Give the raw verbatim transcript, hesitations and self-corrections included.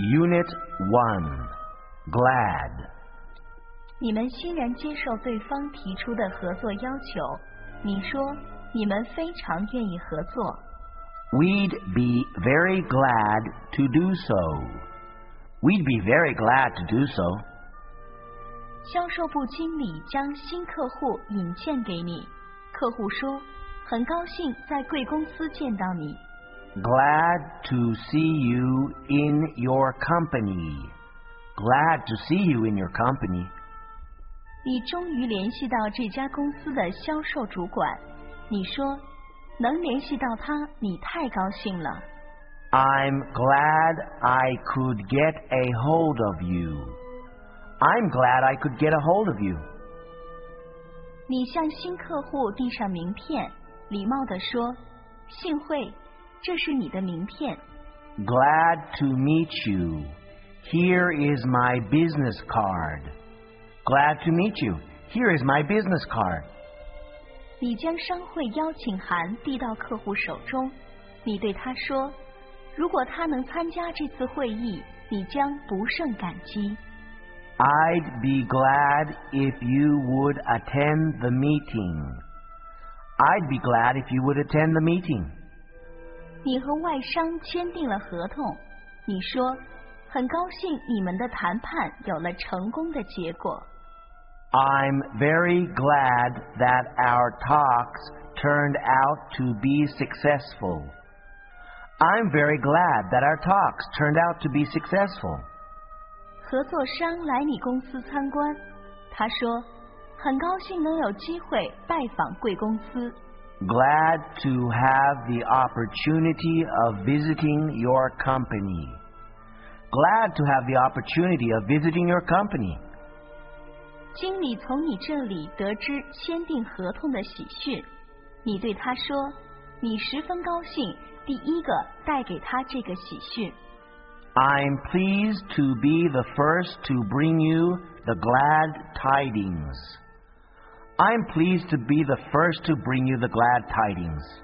Unit one. Glad. 你们欣然接受对方提出的合作要求，你说你们非常愿意合作。 We'd be very glad to do so. We'd be very glad to do so. 销售部经理将新客户引荐给你，客户说很高兴在贵公司见到你。 Glad to see you in your company. Glad to see you in your company. 你终于联系到这家公司的销售主管，你说能联系到他，你太高兴了。 I'm glad I could get a hold of you. I'm glad I could get a hold of you. 你向新客户递上名片，礼貌地说：“幸会，这是你的名片。” Glad to meet you. Here is my business card. Glad to meet you. Here is my business card. 你将商会邀请函递到客户手中，你对他说：“如果他能参加这次会议，你将不胜感激。” I'd be glad if you would attend the meeting. I'd be glad if you would attend the meeting. 你和外商签订了合同，你说很高兴你们的谈判有了成功的结果。 I'm very glad that our talks turned out to be successful. I'm very glad that our talks turned out to be successful. 合作商来你公司参观，他说很高兴能有机会拜访贵公司。 Glad to have the opportunity of visiting your company. Glad to have the opportunity of visiting your company. 经理从你这里得知签订合同的喜讯，你对他说你十分高兴第一个带给他这个喜讯。 I'm pleased to be the first to bring you the glad tidings. I'm pleased to be the first to bring you the glad tidings.